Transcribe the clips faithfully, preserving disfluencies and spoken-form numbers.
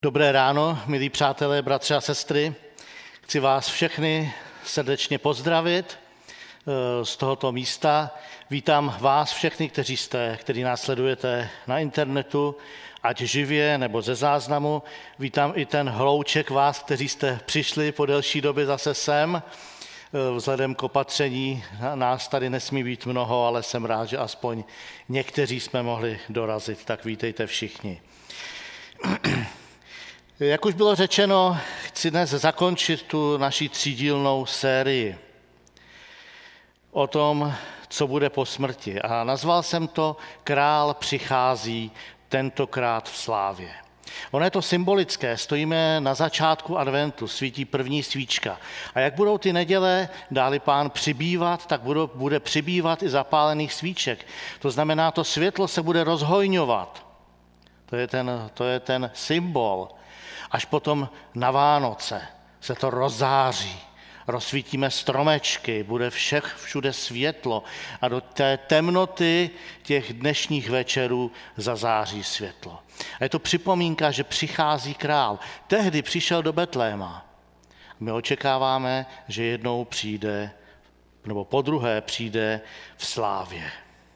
Dobré ráno, milí přátelé, bratři a sestry. Chci vás všechny srdečně pozdravit z tohoto místa. Vítám vás všechny, kteří jste, kteří nás sledujete na internetu, ať živě nebo ze záznamu. Vítám i ten hlouček vás, kteří jste přišli po delší době zase sem. Vzhledem k opatření nás tady nesmí být mnoho, ale jsem rád, že aspoň někteří jsme mohli dorazit, tak vítejte všichni. Jak už bylo řečeno, chci dnes zakončit tu naši třídílnou sérii o tom, co bude po smrti. A nazval jsem to Král přichází, tentokrát v slávě. Ono je to symbolické, stojíme na začátku adventu, svítí první svíčka. A jak budou ty neděle, dáli Pán přibývat, tak bude přibývat i zapálených svíček. To znamená, to světlo se bude rozhojňovat. To je ten, to je ten symbol. Až potom na Vánoce se to rozzáří, rozsvítíme stromečky, bude všech všude světlo a do té temnoty těch dnešních večerů zazáří světlo. A je to připomínka, že přichází král. Tehdy přišel do Betléma. My očekáváme, že jednou přijde, nebo podruhé přijde v slávě.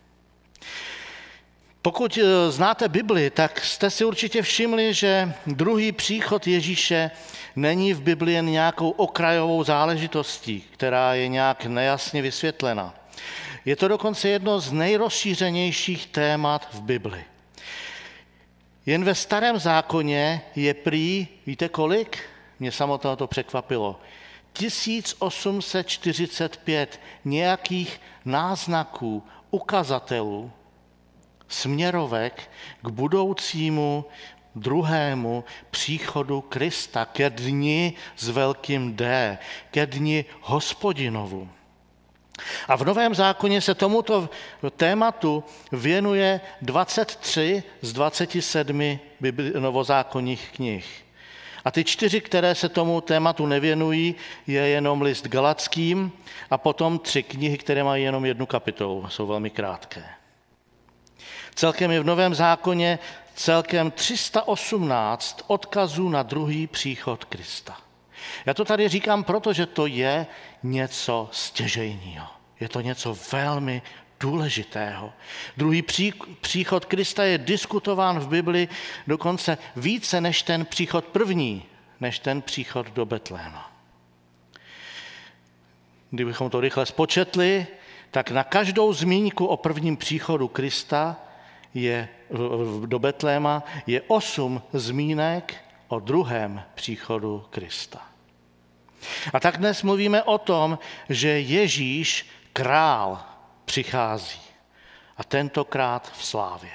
Pokud znáte Bibli, tak jste si určitě všimli, že druhý příchod Ježíše není v Bibli jen nějakou okrajovou záležitostí, která je nějak nejasně vysvětlena. Je to dokonce jedno z nejrozšířenějších témat v Bibli. Jen ve Starém zákoně je prý, víte kolik? Mě samotného to překvapilo. tisíc osm set čtyřicet pět nějakých náznaků, ukazatelů, směrovek k budoucímu druhému příchodu Krista, ke dni s velkým D, ke dni Hospodinovu. A v Novém zákoně se tomuto tématu věnuje dvacet tři z dvaceti sedmi novozákonních knih. A ty čtyři, které se tomu tématu nevěnují, je jenom list Galackým a potom tři knihy, které mají jenom jednu kapitolu, jsou velmi krátké. Celkem je v Novém zákoně celkem tři sta osmnáct odkazů na druhý příchod Krista. Já to tady říkám proto, že to je něco stěžejního. Je to něco velmi důležitého. Druhý příchod Krista je diskutován v Bibli dokonce více než ten příchod první, než ten příchod do Betléma. Kdybychom to rychle spočetli, tak na každou zmínku o prvním příchodu Krista je do Betléma je osm zmínek o druhém příchodu Krista. A tak dnes mluvíme o tom, že Ježíš, král, přichází. A tentokrát v slávě.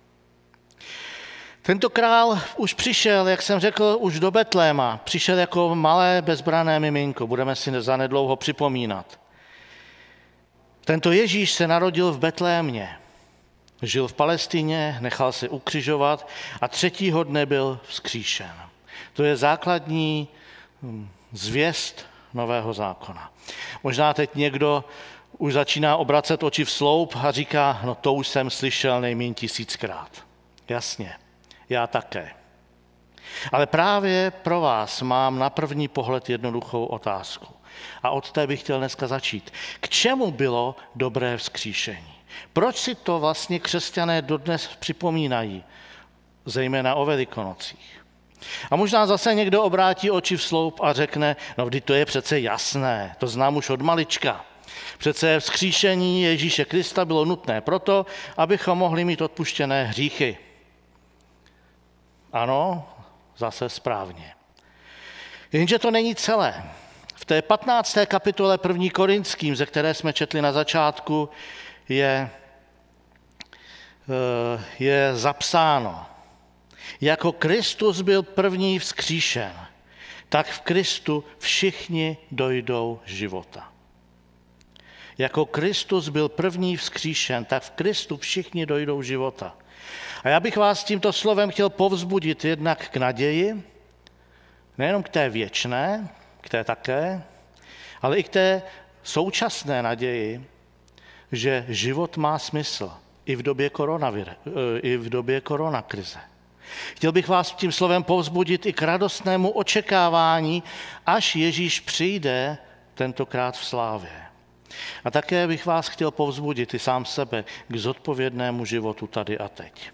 Tento král už přišel, jak jsem řekl, už do Betléma. Přišel jako malé bezbranné miminko. Budeme si zanedlouho připomínat. Tento Ježíš se narodil v Betlémě. Žil v Palestině, nechal se ukřižovat a třetího dne byl vzkříšen. To je základní zvěst Nového zákona. Možná teď někdo už začíná obracet oči v sloup a říká, no to už jsem slyšel nejméně tisíckrát. Jasně, já také. Ale právě pro vás mám na první pohled jednoduchou otázku. A od té bych chtěl dneska začít. K čemu bylo dobré vzkříšení? Proč si to vlastně křesťané dodnes připomínají, zejména o Velikonocích? A možná zase někdo obrátí oči v sloup a řekne, no vždyť to je přece jasné, to znám už od malička. Přece vzkříšení Ježíše Krista bylo nutné proto, abychom mohli mít odpuštěné hříchy. Ano, zase správně. Jenže to není celé. V té patnácté kapitole první Korinským, ze které jsme četli na začátku, je, je zapsáno, jako Kristus byl první vzkříšen, tak v Kristu všichni dojdou života. Jako Kristus byl první vzkříšen, tak v Kristu všichni dojdou života. A já bych vás tímto slovem chtěl povzbudit jednak k naději, nejenom k té věčné, k té také, ale i k té současné naději, že život má smysl i v době koronavir, i v době koronakrize. Chtěl bych vás tím slovem povzbudit i k radostnému očekávání, až Ježíš přijde tentokrát v slávě. A také bych vás chtěl povzbudit i sám sebe k zodpovědnému životu tady a teď.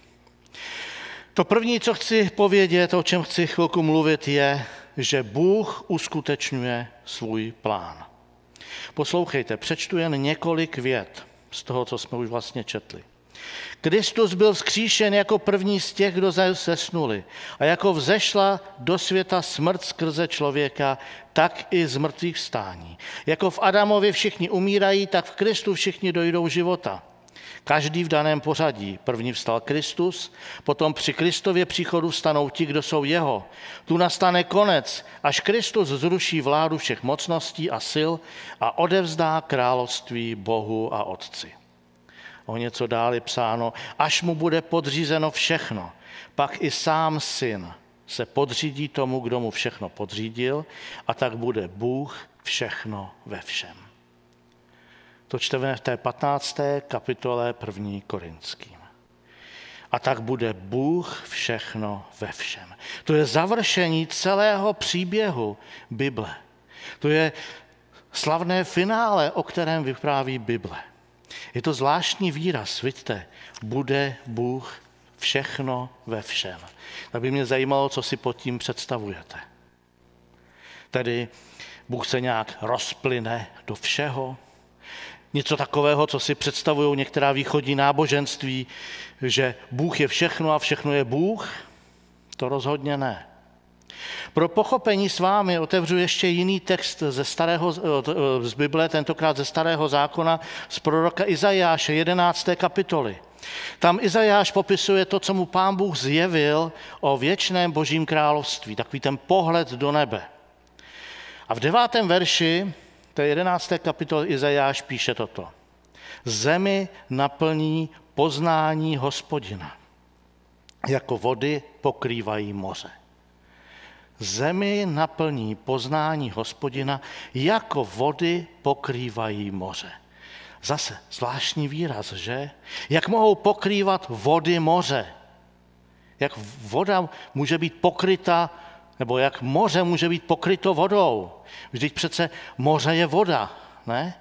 To první, co chci povědět, o čem chci chvilku mluvit, je, že Bůh uskutečňuje svůj plán. Poslouchejte, přečtu jen několik vět z toho, co jsme už vlastně četli. Kristus byl vzkříšen jako první z těch, kdo zesnuli. A jako vzešla do světa smrt skrze člověka, tak i z mrtvých vstání. Jako v Adamovi všichni umírají, tak v Kristu všichni dojdou života. Každý v daném pořadí. První vstal Kristus, potom při Kristově příchodu stanou ti, kdo jsou jeho. Tu nastane konec, až Kristus zruší vládu všech mocností a sil a odevzdá království Bohu a Otci. O něco dál je psáno, až mu bude podřízeno všechno, pak i sám syn se podřídí tomu, kdo mu všechno podřídil, a tak bude Bůh všechno ve všem. To čteme v té patnácté kapitole první Korinským. A tak bude Bůh všechno ve všem. To je završení celého příběhu Bible. To je slavné finále, o kterém vypráví Bible. Je to zvláštní výraz, vidíte, bude Bůh všechno ve všem. Tak by mě zajímalo, co si pod tím představujete. Tedy Bůh se nějak rozplyne do všeho. Něco takového, co si představují některá východní náboženství, že Bůh je všechno a všechno je Bůh, to rozhodně ne. Pro pochopení s vámi otevřu ještě jiný text ze starého, z Bible, tentokrát ze starého zákona, z proroka Izajáše, jedenácté kapitoly. Tam Izajáš popisuje to, co mu Pán Bůh zjevil o věčném Božím království, takový ten pohled do nebe. A v devátém verši té jedenácté kapitoly Izajáš píše toto. Zemi naplní poznání Hospodina, jako vody pokrývají moře. Zemi naplní poznání Hospodina, jako vody pokrývají moře. Zase zvláštní výraz, že? Jak mohou pokrývat vody moře? Jak voda může být pokryta, nebo jak moře může být pokryto vodou? Vždyť přece moře je voda, ne?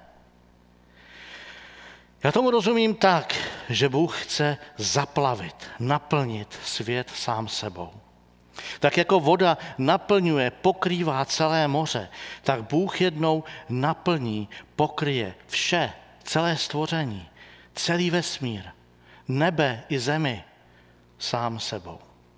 Já tomu rozumím tak, že Bůh chce zaplavit, naplnit svět sám sebou. Tak jako voda naplňuje, pokrývá celé moře, tak Bůh jednou naplní, pokryje vše, celé stvoření, celý vesmír, nebe i zemi sám sebou.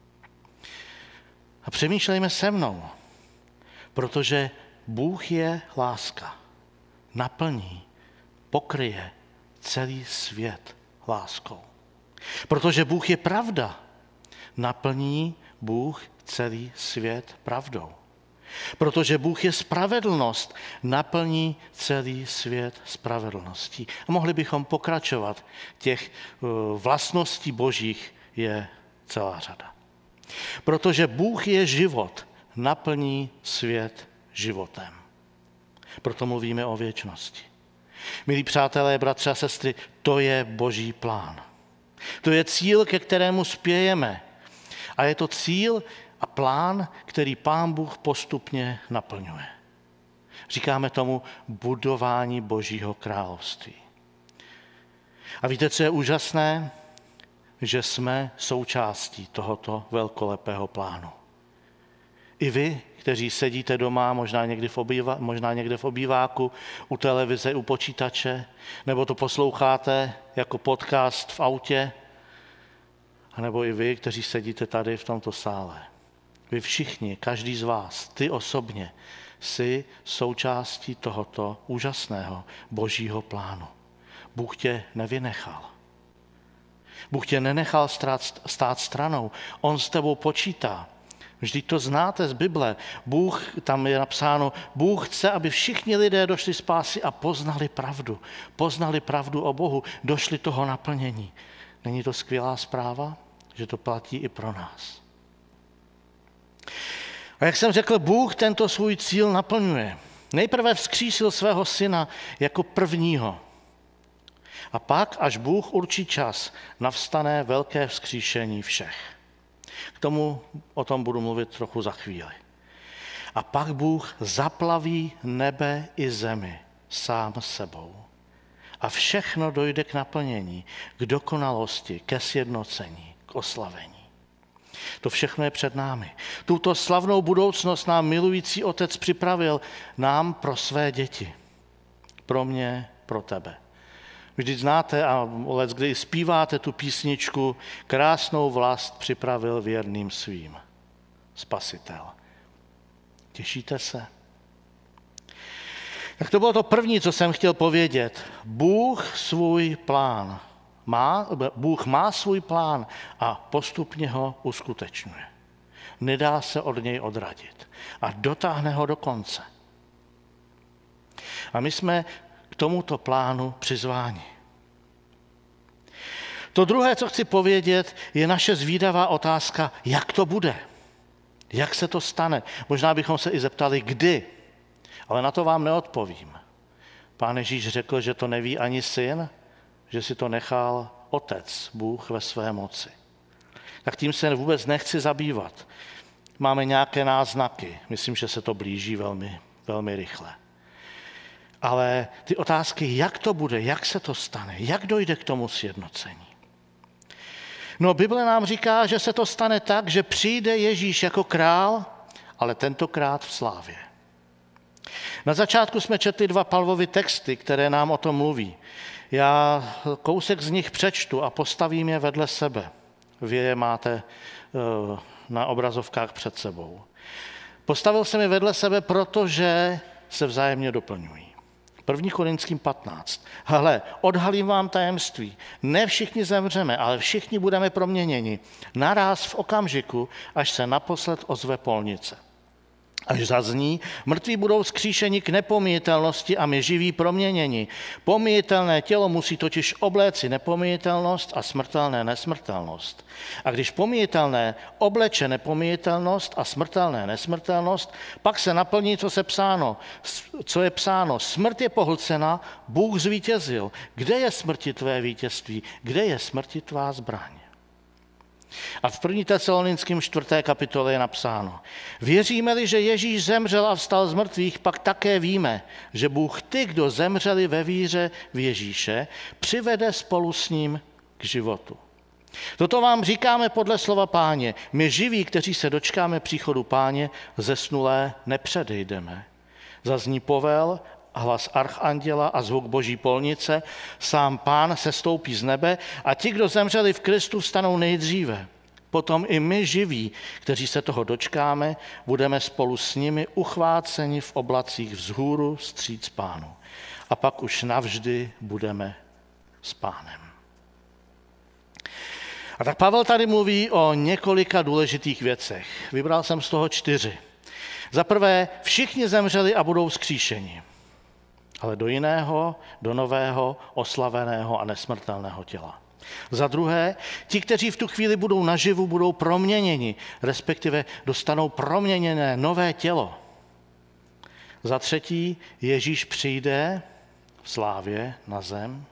A přemýšlejme se mnou, protože Bůh je láska, naplní, pokryje celý svět láskou. Protože Bůh je pravda, naplní Bůh celý svět pravdou. Protože Bůh je spravedlnost, naplní celý svět spravedlností. A mohli bychom pokračovat. Těch vlastností božích je celá řada. Protože Bůh je život, naplní svět životem. Proto mluvíme o věčnosti. Milí přátelé, bratři a sestry, to je Boží plán. To je cíl, ke kterému spějeme. A je to cíl a plán, který Pán Bůh postupně naplňuje. Říkáme tomu budování Božího království. A víte, co je úžasné? Že jsme součástí tohoto velkolepého plánu. I vy, kteří sedíte doma, možná někdy v, obývá, možná někde v obýváku, u televize, u počítače, nebo to posloucháte jako podcast v autě, nebo i vy, kteří sedíte tady v tomto sále. Vy všichni, každý z vás, ty osobně, jsi součástí tohoto úžasného Božího plánu. Bůh tě nevynechal. Bůh tě nenechal stát, stát stranou. On s tebou počítá. Vždyť to znáte z Bible. Bůh, tam je napsáno, Bůh chce, aby všichni lidé došli spásy a poznali pravdu. Poznali pravdu o Bohu, došli toho naplnění. Není to skvělá zpráva, že to platí i pro nás? A jak jsem řekl, Bůh tento svůj cíl naplňuje. Nejprve vzkřísil svého syna jako prvního. A pak, až Bůh určí čas, navstane velké vzkříšení všech. K tomu o tom budu mluvit trochu za chvíli. A pak Bůh zaplaví nebe i zemi sám sebou. A všechno dojde k naplnění, k dokonalosti, ke sjednocení, k oslavení. To všechno je před námi. Tuto slavnou budoucnost nám milující Otec připravil nám pro své děti. Pro mě, pro tebe. Vždyť znáte a leckdy zpíváte tu písničku Krásnou vlast připravil věrným svým. Spasitel. Těšíte se? Tak to bylo to první, co jsem chtěl povědět. Bůh svůj plán má, Bůh má svůj plán a postupně ho uskutečňuje. Nedá se od něj odradit a dotáhne ho do konce. A my jsme k tomuto plánu přizváni. To druhé, co chci povědět, je naše zvídavá otázka, jak to bude. Jak se to stane? Možná bychom se i zeptali, kdy. Ale na to vám neodpovím. Pán Ježíš řekl, že to neví ani syn, že si to nechal Otec, Bůh ve své moci. Tak tím se vůbec nechci zabývat. Máme nějaké náznaky. Myslím, že se to blíží velmi, velmi rychle. Ale ty otázky, jak to bude, jak se to stane, jak dojde k tomu sjednocení. No, Bible nám říká, že se to stane tak, že přijde Ježíš jako král, ale tentokrát v slávě. Na začátku jsme četli dva Pavlovy texty, které nám o tom mluví. Já kousek z nich přečtu a postavím je vedle sebe. Vy je máte na obrazovkách před sebou. Postavil jsem je vedle sebe, protože se vzájemně doplňují. první Korinským patnáct. Hele, odhalím vám tajemství. Ne všichni zemřeme, ale všichni budeme proměněni. Naráz v okamžiku, až se naposled ozve polnice. Až zazní, mrtví budou vzkříšeni k nepomíjitelnosti a my živí proměněni. Pomíjitelné tělo musí totiž obléci nepomíjitelnost a smrtelné nesmrtelnost. A když pomíjitelné obleče nepomíjitelnost a smrtelné nesmrtelnost, pak se naplní, co se psáno, co je psáno. Smrt je pohlcena, Bůh zvítězil. Kde je smrti tvé vítězství? Kde je smrti tvá zbraň? A v první Tesalonickým čtvrté kapitole je napsáno: Věříme-li, že Ježíš zemřel a vstal z mrtvých, pak také víme, že Bůh ty, kdo zemřeli ve víře v Ježíše, přivede spolu s ním k životu. Toto vám říkáme podle slova Páně. My živí, kteří se dočkáme příchodu Páně, zesnulé nepředejdeme. Zazní povel, hlas archanděla a zvuk boží polnice, sám Pán sestoupí z nebe a ti, kdo zemřeli v Kristu, vstanou nejdříve. Potom i my živí, kteří se toho dočkáme, budeme spolu s nimi uchváceni v oblacích vzhůru vstříc Pánu. A pak už navždy budeme s Pánem. A tak Pavel tady mluví o několika důležitých věcech. Vybral jsem z toho čtyři. Za prvé, všichni zemřeli a budou vzkříšeni, ale do jiného, do nového, oslaveného a nesmrtelného těla. Za druhé, ti, kteří v tu chvíli budou naživu, budou proměněni, respektive dostanou proměněné nové tělo. Za třetí, Ježíš přijde v slávě na zem.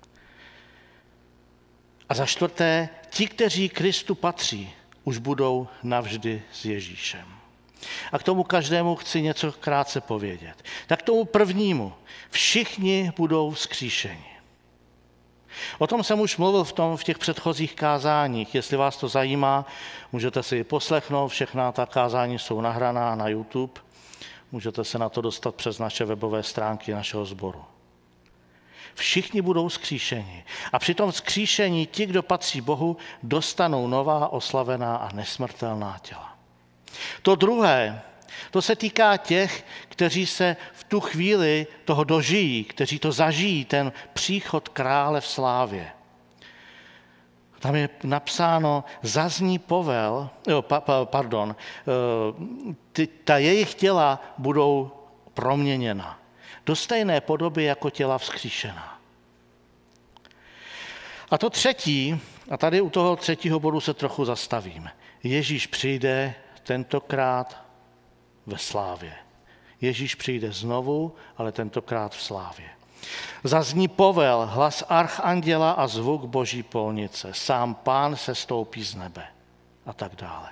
A za čtvrté, ti, kteří Kristu patří, už budou navždy s Ježíšem. A k tomu každému chci něco krátce povědět. Tak k tomu prvnímu. Všichni budou vzkříšeni. O tom jsem už mluvil v, tom, v těch předchozích kázáních. Jestli vás to zajímá, můžete si ji poslechnout. Všechna ta kázání jsou nahraná na YouTube. Můžete se na to dostat přes naše webové stránky našeho sboru. Všichni budou vzkříšeni. A při tom vzkříšení ti, kdo patří Bohu, dostanou nová, oslavená a nesmrtelná těla. To druhé, to se týká těch, kteří se v tu chvíli toho dožijí, kteří to zažijí, ten příchod krále v slávě. Tam je napsáno, zazní povel, jo, pa, pa, pardon, ty, ta jejich těla budou proměněna do stejné podoby jako těla vzkříšená. A to třetí, a tady u toho třetího bodu se trochu zastavím. Ježíš přijde tentokrát ve slávě. Ježíš přijde znovu, ale tentokrát v slávě. Zazní povel, hlas archanděla a zvuk boží polnice. Sám Pán sestoupí z nebe. a tak dále.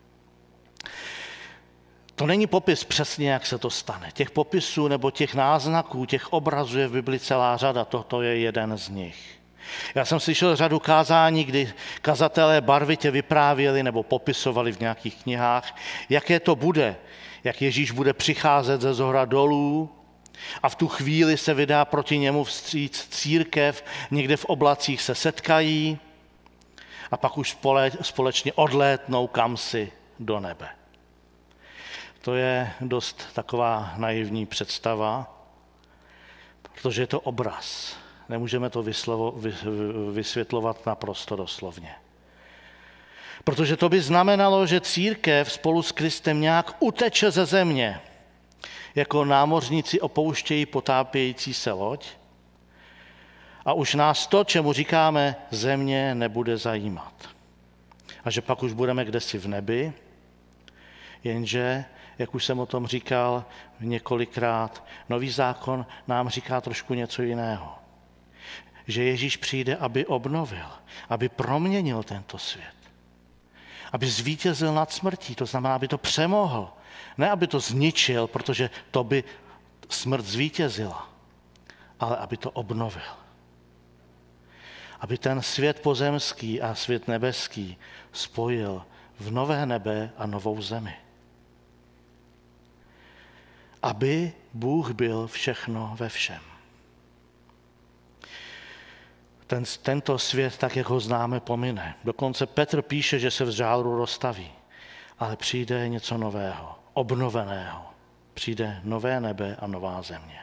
To není popis přesně, jak se to stane. Těch popisů nebo těch náznaků, těch obrazů je v Bibli celá řada, toto je jeden z nich. Já jsem slyšel řadu kázání, kdy kazatelé barvitě vyprávěli nebo popisovali v nějakých knihách, jaké to bude, jak Ježíš bude přicházet ze zhora dolů a v tu chvíli se vydá proti němu vstříc církev, někde v oblacích se setkají a pak už společně odlétnou kamsi do nebe. To je dost taková naivní představa, protože je to obraz. Nemůžeme to vyslovo, vysvětlovat naprosto doslovně. Protože to by znamenalo, že církev spolu s Kristem nějak uteče ze země, jako námořníci opouštějí potápějící se loď a už nás to, čemu říkáme země, nebude zajímat. A že pak už budeme kdesi v nebi, jenže, jak už jsem o tom říkal několikrát, Nový zákon nám říká trošku něco jiného. Že Ježíš přijde, aby obnovil, aby proměnil tento svět. Aby zvítězil nad smrtí, to znamená, aby to přemohl. Ne, aby to zničil, protože to by smrt zvítězila, ale aby to obnovil. Aby ten svět pozemský a svět nebeský spojil v nové nebe a novou zemi. Aby Bůh byl všechno ve všem. Ten, tento svět, tak jak ho známe, pomine. Dokonce Petr píše, že se v žánru rozstaví. Ale přijde něco nového, obnoveného. Přijde nové nebe a nová země.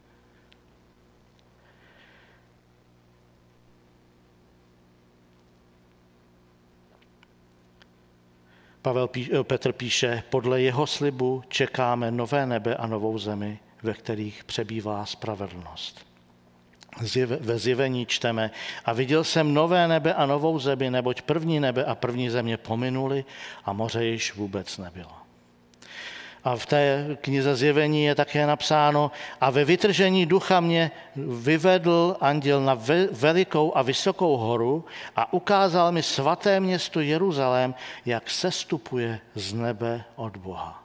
Pavel píš, Petr píše, podle jeho slibu čekáme nové nebe a novou zemi, ve kterých přebývá spravedlnost. Ve zjevení čteme, a viděl jsem nové nebe a novou zemi, neboť první nebe a první země pominuly a moře již vůbec nebylo. A v té knize Zjevení je také napsáno, a ve vytržení ducha mě vyvedl anděl na velikou a vysokou horu a ukázal mi svaté město Jeruzalém, jak sestupuje z nebe od Boha.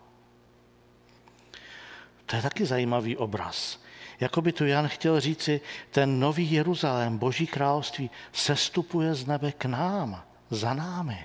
To je taky zajímavý obraz. Jakoby tu Jan chtěl říci, ten nový Jeruzalém, Boží království, sestupuje z nebe k nám, za námi.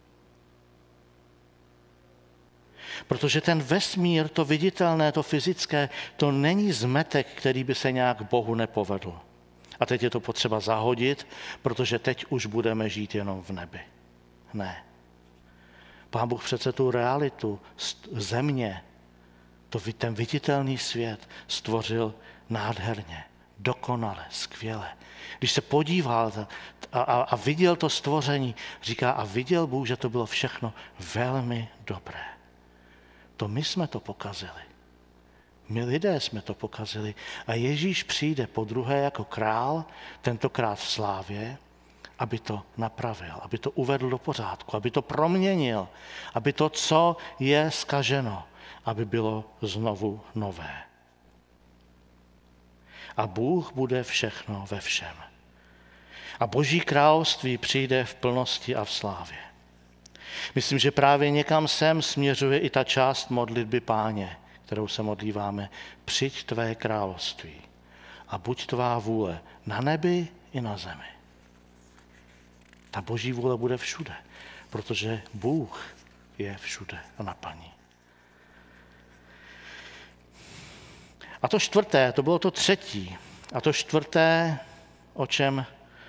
Protože ten vesmír, to viditelné, to fyzické, to není zmetek, který by se nějak Bohu nepovedl. A teď je to potřeba zahodit, protože teď už budeme žít jenom v nebi. Ne. Pán Bůh přece tu realitu, země, to, ten viditelný svět stvořil nádherně, dokonale, skvěle. Když se podíval a, a, a viděl to stvoření, říká, a viděl Bůh, že to bylo všechno velmi dobré. To my jsme to pokazili. My lidé jsme to pokazili. A Ježíš přijde po druhé jako král, tentokrát v slávě, aby to napravil, aby to uvedl do pořádku, aby to proměnil, aby to, co je zkaženo, aby bylo znovu nové. A Bůh bude všechno ve všem. A Boží království přijde v plnosti a v slávě. Myslím, že právě někam sem směřuje i ta část modlitby Páně, kterou se modlíváme. Přijď tvé království a buď tvá vůle na nebi i na zemi. Ta Boží vůle bude všude, protože Bůh je všude a naplní. A to čtvrté, to bylo to třetí. A to čtvrté, o čem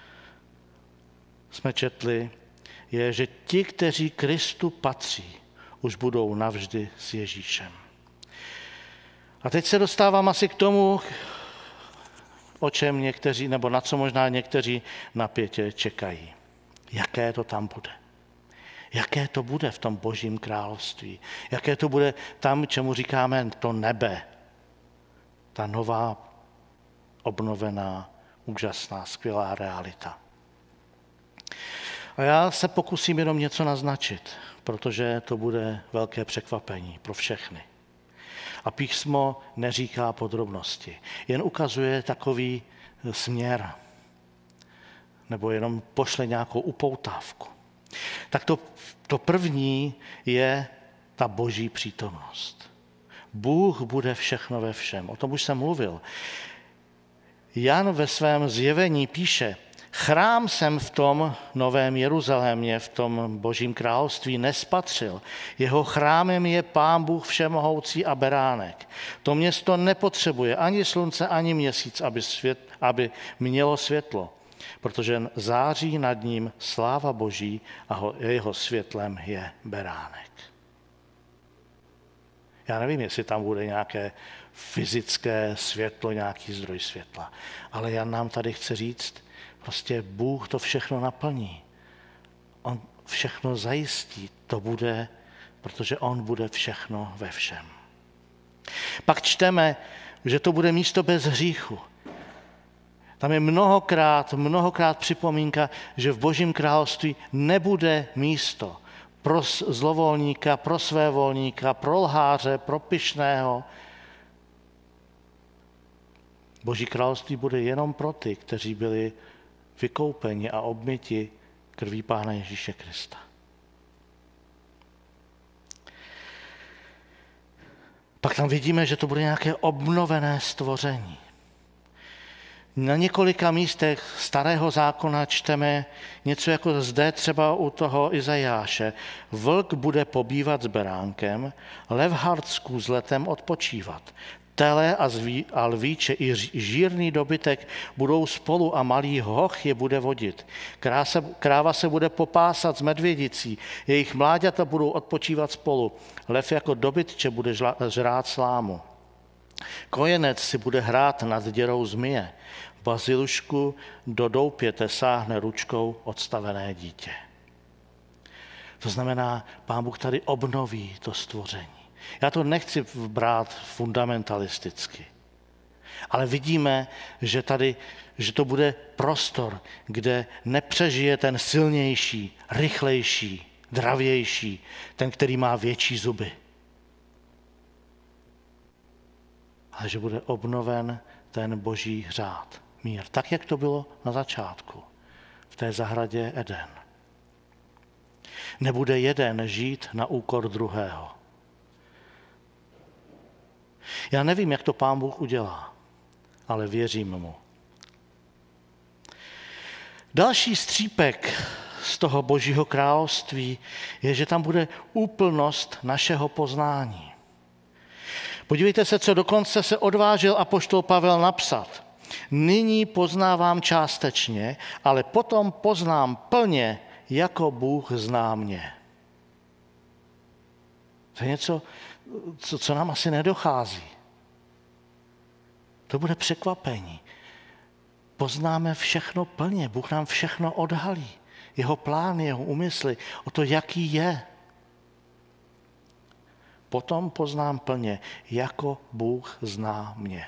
jsme četli, je, že ti, kteří Kristu patří, už budou navždy s Ježíšem. A teď se dostávám asi k tomu, o čem někteří, nebo na co možná někteří napětě čekají. Jaké to tam bude? Jaké to bude v tom Božím království? Jaké to bude tam, čemu říkáme to nebe? Ta nová, obnovená, úžasná, skvělá realita. A já se pokusím jenom něco naznačit, protože to bude velké překvapení pro všechny. A písmo neříká podrobnosti, jen ukazuje takový směr, nebo jenom pošle nějakou upoutávku. Tak to, to první je ta boží přítomnost. Bůh bude všechno ve všem. O tom už jsem mluvil. Jan ve svém zjevení píše, chrám jsem v tom novém Jeruzalémě, v tom božím království nespatřil. Jeho chrámem je Pán Bůh všemohoucí a beránek. To město nepotřebuje ani slunce, ani měsíc, aby, svět, aby mělo světlo, protože září nad ním sláva boží a ho, jeho světlem je beránek. Já nevím, jestli tam bude nějaké fyzické světlo, nějaký zdroj světla. Ale Jan nám tady chce říct, prostě Bůh to všechno naplní. On všechno zajistí, to bude, protože on bude všechno ve všem. Pak čteme, že to bude místo bez hříchu. Tam je mnohokrát, mnohokrát připomínka, že v Božím království nebude místo pro zlovolníka, pro svévolníka, pro lháře, pro pyšného. Boží království bude jenom pro ty, kteří byli vykoupeni a obmyti krví Pána Ježíše Krista. Pak tam vidíme, že to bude nějaké obnovené stvoření. Na několika místech starého zákona čteme něco jako zde třeba u toho Izajáše. Vlk bude pobývat s beránkem, lev s kůzletem odpočívat. Tele a, zví, a lvíče i žírný dobytek budou spolu a malý hoch je bude vodit. Krása, kráva se bude popásat s medvědicí, jejich mláďata budou odpočívat spolu. Lev jako dobytče bude žla, žrát slámu. Kojenec si bude hrát nad děrou zmije. Bazilušku do doupěte sáhne ručkou odstavené dítě. To znamená, Pán Bůh tady obnoví to stvoření. Já to nechci brát fundamentalisticky, ale vidíme, že tady, že to bude prostor, kde nepřežije ten silnější, rychlejší, dravější, ten, který má větší zuby. Ale že bude obnoven ten boží řád, mír, tak, jak to bylo na začátku, v té zahradě Eden. Nebude jeden žít na úkor druhého. Já nevím, jak to Pán Bůh udělá, ale věřím mu. Další střípek z toho božího království je, že tam bude úplnost našeho poznání. Podívejte se, co dokonce se odvážil apoštol Pavel napsat. Nyní poznávám částečně, ale potom poznám plně, jako Bůh zná mě. To je něco, co, co nám asi nedochází. To bude překvapení. Poznáme všechno plně, Bůh nám všechno odhalí. Jeho plány, jeho úmysly, o to, jaký je. Potom poznám plně, jako Bůh zná mě.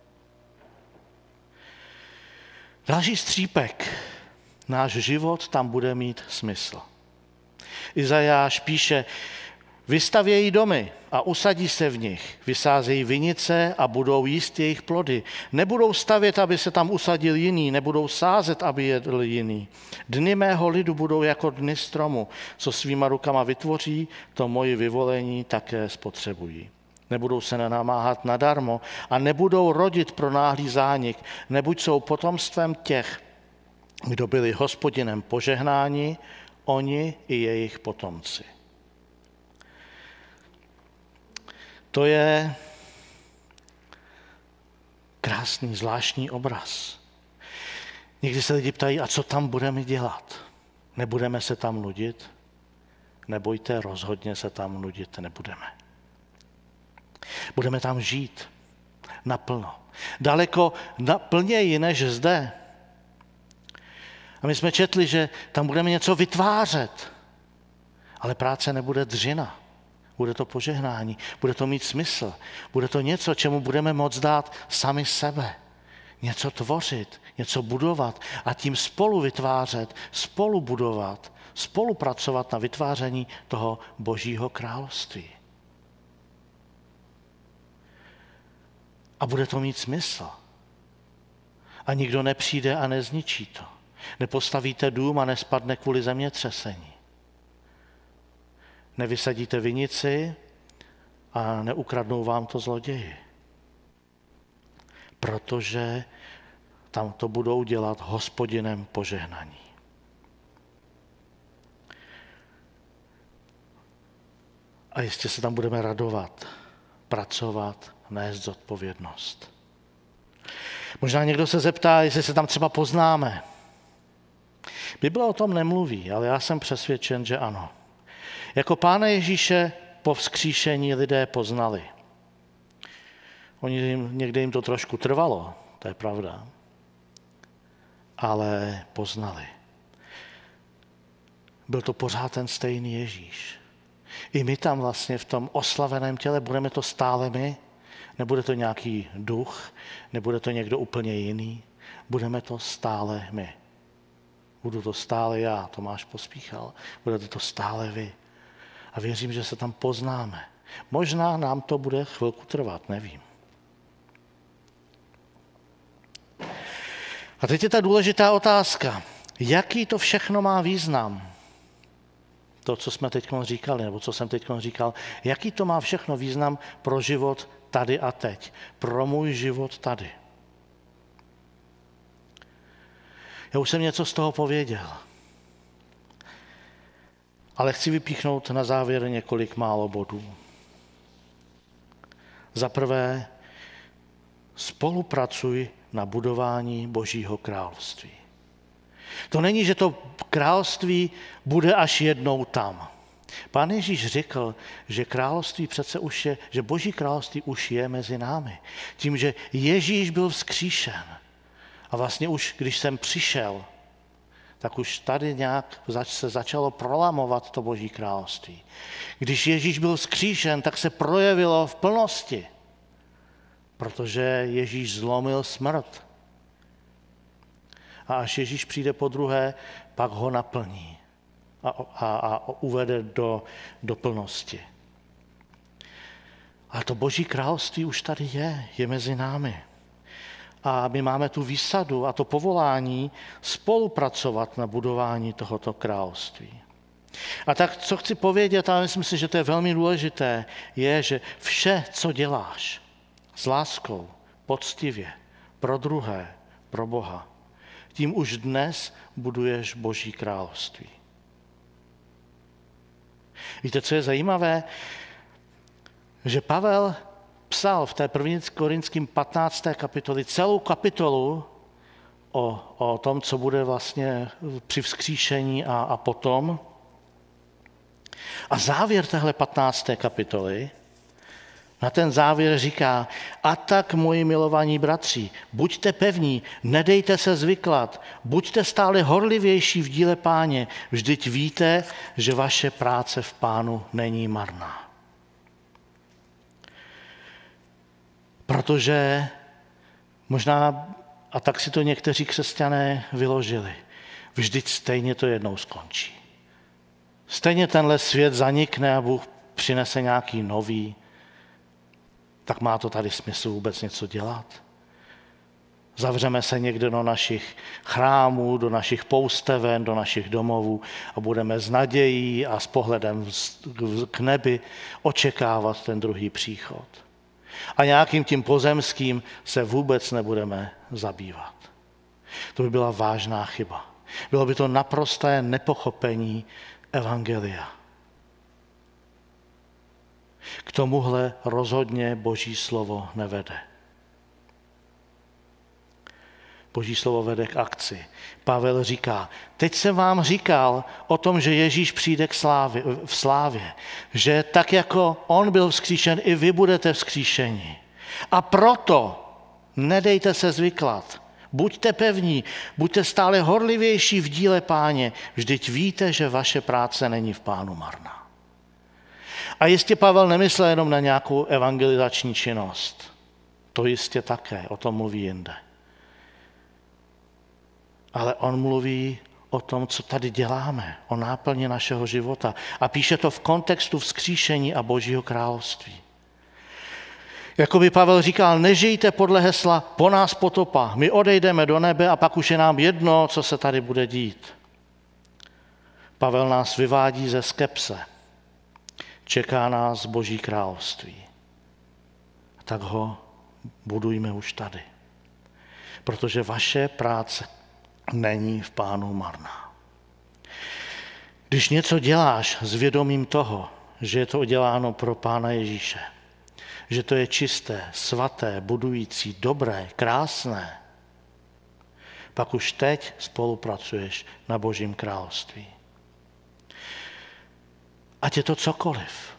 Další střípek. Náš život tam bude mít smysl. Izajáš píše, vystavějí domy a usadí se v nich, vysázejí vinice a budou jíst jejich plody. Nebudou stavět, aby se tam usadil jiný, nebudou sázet, aby jedl jiný. Dny mého lidu budou jako dny stromu, co svýma rukama vytvoří, to moji vyvolení také spotřebují. Nebudou se nenamáhat nadarmo a nebudou rodit pro náhlý zánik, nebuď jsou potomstvem těch, kdo byli Hospodinem požehnáni, oni i jejich potomci. To je krásný, zvláštní obraz. Někdy se lidi ptají, a co tam budeme dělat? Nebudeme se tam nudit? Nebojte, rozhodně se tam nudit nebudeme. Budeme tam žít naplno. Daleko plněji než zde. A my jsme četli, že tam budeme něco vytvářet. Ale práce nebude dřina. Bude to požehnání, bude to mít smysl. Bude to něco, čemu budeme moct dát sami sebe. Něco tvořit, něco budovat a tím spolu vytvářet, spolu budovat, spolupracovat na vytváření toho božího království. A bude to mít smysl. A nikdo nepřijde a nezničí to. Nepostavíte dům a nespadne kvůli zemětřesení. nevysadíte vinici a neukradnou vám to zloději. Protože tam to budou dělat Hospodinem požehnaní. A jistě se tam budeme radovat, pracovat, nést zodpovědnost. Možná někdo se zeptá, jestli se tam třeba poznáme. Bible o tom nemluví, ale já jsem přesvědčen, že ano. Jako Pána Ježíše po vzkříšení lidé poznali. Oni jim, někde jim to trošku trvalo, to je pravda, ale poznali. Byl to pořád ten stejný Ježíš. I my tam vlastně v tom oslaveném těle budeme to stále my, nebude to nějaký duch, nebude to někdo úplně jiný, budeme to stále my. Budu to stále já, Tomáš Pospíchal, budete to stále vy. A věřím, že se tam poznáme. Možná nám to bude chvilku trvat, nevím. A teď je ta důležitá otázka. Jaký to všechno má význam? To, co jsme teď říkali, nebo co jsem teď říkal, jaký to má všechno význam pro život tady a teď, pro můj život tady. Já už jsem něco z toho pověděl, ale chci vypíchnout na závěr několik málo bodů. Za prvé, spolupracuj na budování Božího království. To není, že to království bude až jednou tam. Pán Ježíš řekl, že království přece už je, že Boží království už je mezi námi. Tím, že Ježíš byl vzkříšen. A vlastně už, když jsem přišel, tak už tady nějak se začalo prolamovat to Boží království. Když Ježíš byl vzkříšen, tak se projevilo v plnosti, protože Ježíš zlomil smrt. A až Ježíš přijde po druhé, pak ho naplní a, a, a uvede do, do plnosti. A to Boží království už tady je, je mezi námi. A my máme tu výsadu a to povolání spolupracovat na budování tohoto království. A tak, co chci povědět, ale myslím si, že to je velmi důležité, je, že vše, co děláš s láskou, poctivě, pro druhé, pro Boha, tím už dnes buduješ Boží království. Víte, co je zajímavé? Že Pavel psal v té první Korinským patnácté kapitoli celou kapitolu o, o tom, co bude vlastně při vzkříšení a, a potom. A závěr téhle patnácté kapitoly, na ten závěr říká, a tak, moji milovaní bratři, buďte pevní, nedejte se zvyklat, buďte stále horlivější v díle Páně, vždyť víte, že vaše práce v Pánu není marná. Protože možná, a tak si to někteří křesťané vyložili, vždyť stejně to jednou skončí. Stejně tenhle svět zanikne a Bůh přinese nějaký nový, tak má to tady smysl vůbec něco dělat? Zavřeme se někde do našich chrámů, do našich pousteven, do našich domovů a budeme s nadějí a s pohledem k nebi očekávat ten druhý příchod. A nějakým tím pozemským se vůbec nebudeme zabývat. To by byla vážná chyba. Bylo by to naprosté nepochopení evangelia. K tomuhle rozhodně Boží slovo nevede. Boží slovo vede k akci. Pavel říká, teď jsem vám říkal o tom, že Ježíš přijde k slávě, v slávě, že tak jako on byl vzkříšen, i vy budete vzkříšeni. A proto nedejte se zvyklat. Buďte pevní, buďte stále horlivější v díle Páně, vždyť víte, že vaše práce není v Pánu marná. A jistě Pavel nemyslel jenom na nějakou evangelizační činnost. To jistě také, o tom mluví jinde. Ale on mluví o tom, co tady děláme, o náplni našeho života. A píše to v kontextu vzkříšení a Božího království. Jakoby Pavel říkal, nežijte podle hesla po nás potopa, my odejdeme do nebe a pak už je nám jedno, co se tady bude dít. Pavel nás vyvádí ze skepse. Čeká nás Boží království. Tak ho budujme už tady. Protože vaše práce není v Pánu marná. Když něco děláš s vědomím toho, že je to uděláno pro Pána Ježíše, že to je čisté, svaté, budující, dobré, krásné, pak už teď spolupracuješ na Božím království. Ať je to cokoliv.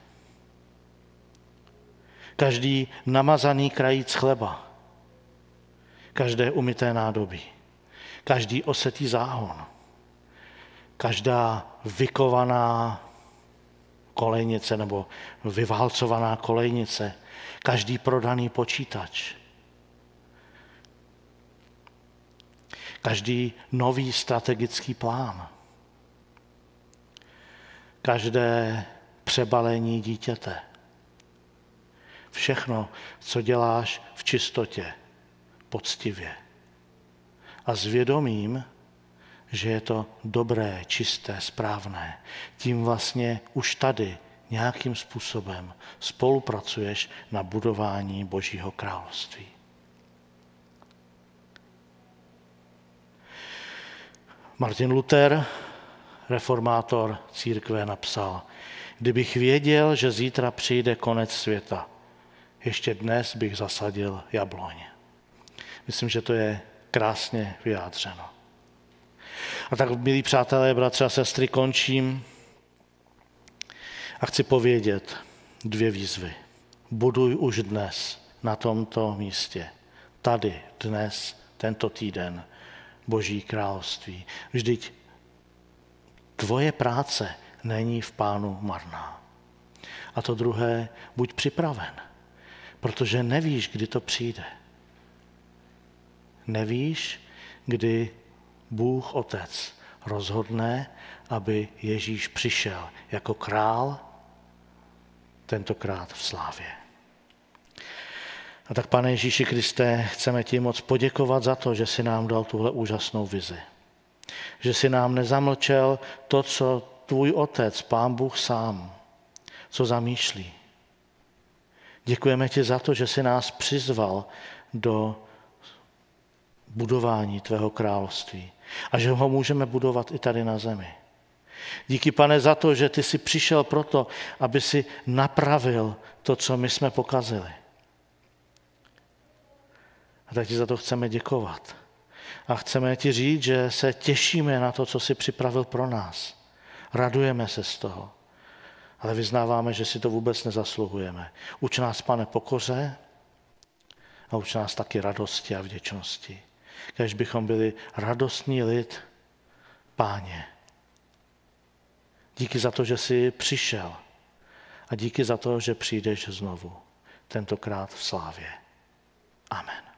Každý namazaný krajíc chleba, každé umyté nádobí, každý osetý záhon, každá vykovaná kolejnice nebo vyválcovaná kolejnice, každý prodaný počítač, každý nový strategický plán, každé přebalení dítěte, všechno, co děláš v čistotě, poctivě a s vědomím, že je to dobré, čisté, správné. Tím vlastně už tady nějakým způsobem spolupracuješ na budování Božího království. Martin Luther, reformátor církve, napsal: Kdybych věděl, že zítra přijde konec světa, ještě dnes bych zasadil jabloň. Myslím, že to je krásně vyjádřeno. A tak, milí přátelé, bratři a sestry, končím a chci povědět dvě výzvy. Buduj už dnes na tomto místě, tady, dnes, tento týden, Boží království. Vždyť tvoje práce není v Pánu marná. A to druhé, buď připraven, protože nevíš, kdy to přijde. Nevíš, kdy Bůh Otec rozhodne, aby Ježíš přišel jako král, tentokrát v slávě. A tak, Pane Ježíši Kriste, chceme ti moc poděkovat za to, že jsi nám dal tuhle úžasnou vizi. Že jsi nám nezamlčel to, co tvůj Otec, Pán Bůh sám, co zamýšlí. Děkujeme ti za to, že jsi nás přizval do budování tvého království a že ho můžeme budovat i tady na zemi. Díky, Pane, za to, že ty jsi přišel proto, aby si napravil to, co my jsme pokazili. A tak ti za to chceme děkovat. A chceme ti říct, že se těšíme na to, co jsi připravil pro nás. Radujeme se z toho. Ale vyznáváme, že si to vůbec nezasluhujeme. Uč nás, Pane, pokoře a uč nás taky radosti a vděčnosti. Kéž bychom byli radostný lid, Páně. Díky za to, že jsi přišel a díky za to, že přijdeš znovu, tentokrát v slávě. Amen.